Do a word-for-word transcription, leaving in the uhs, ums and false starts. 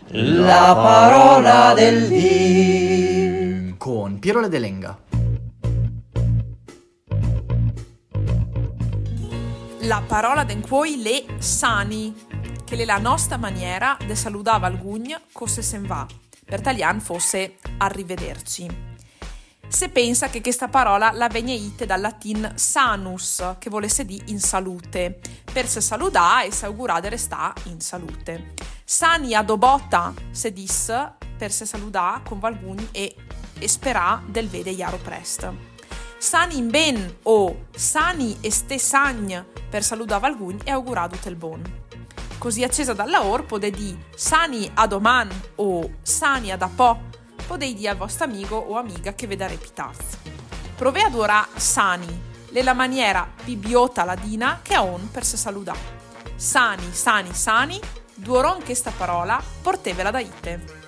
La parola del dì con Piero Ledelenga. La parola d'enquoi le sani, che è la nostra maniera de saludare alcun cosa sen va. Per italiano fosse arrivederci. Se pensa che questa parola la vegne dal latin sanus, che volesse dire in salute, per se saludare e se augurare resta in salute. Sani adobota se dis per se saludare con valguni e, e sperà del vede iaro prest. Sani in ben o sani e ste sagn per saludare valguni e augurare il bon. Così accesa dalla or pode di sani a doman o sani a da po', podei dire al vostro amico o amica che veda repitaz. Prove ad ora sani, le la maniera bibiota ladina che ha on per se saludare. Sani, sani, sani, duoron che sta parola, portevela da ite.